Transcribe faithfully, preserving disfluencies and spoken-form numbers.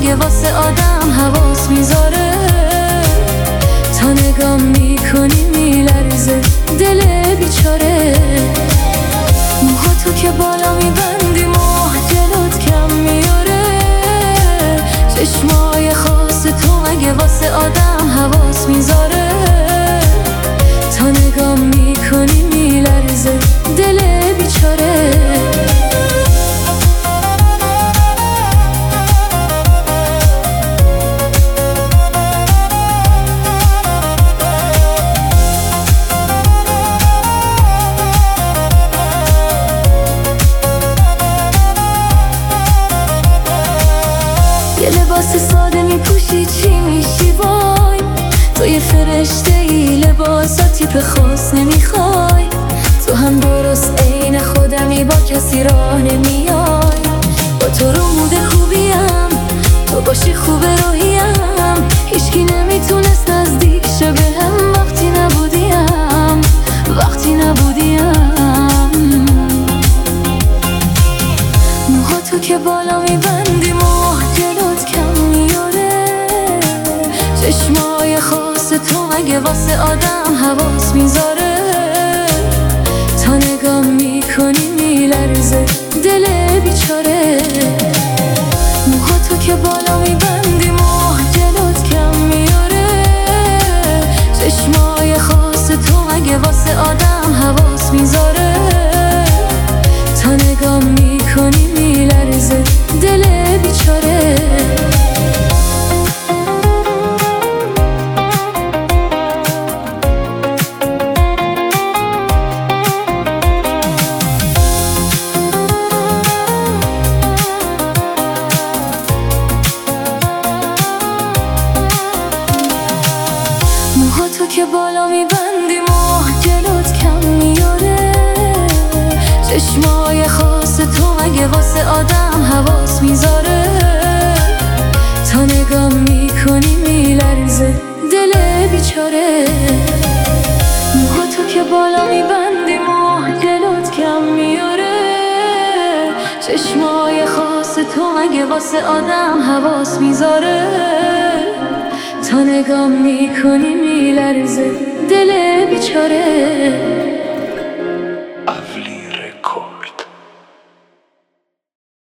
مگه واسه آدم حواس میذاره؟ تا نگام میکنی میلرزه دل بیچاره. موها تو که بالا میبندی موها جلوت کم میاره. چشمای خاص تو مگه واسه آدم حواس میذاره؟ تا نگام میکنی میلرزه دل بیچاره. یه لباس ساده میپوشی چی میشی وای؟ تو یه فرشته ای لباسا تیپ خاص نمیخوای. تو هم درست عین خودمی با کسی راه نمیای. با تو رو مود خوبیم تو باشی خوبه روحیم. هیچکی نمیتونست نزدیک شه بهم وقتی نبودیم وقتی نبودیم. موها تو که بالا میبندی موها جلوت کم میاره. چشمای خاص تو مگه واسه آدم حواس میذاره؟ تا نگام میکنی میلرزه دل بیچاره. موها تو که بالا میبندی موها جلوت کم میاره. چشمای خاص تو مگه واسه آدم حواس میذاره؟ تا نگام میکنی میلرزه دل بیچاره. موها تو که بالا میبندی موها جلوت کم میاره. چشمای خاص تو مگه واسه آدم حواس میذاره؟ تا نگام میکنی میلرزه دل بیچاره. موها تو که بالا میبندی موها جلوت کم میاره. چشمای خاص تو مگه واسه آدم حواس میذاره؟ تا نگام میکنی میلرزه دل بیچاره.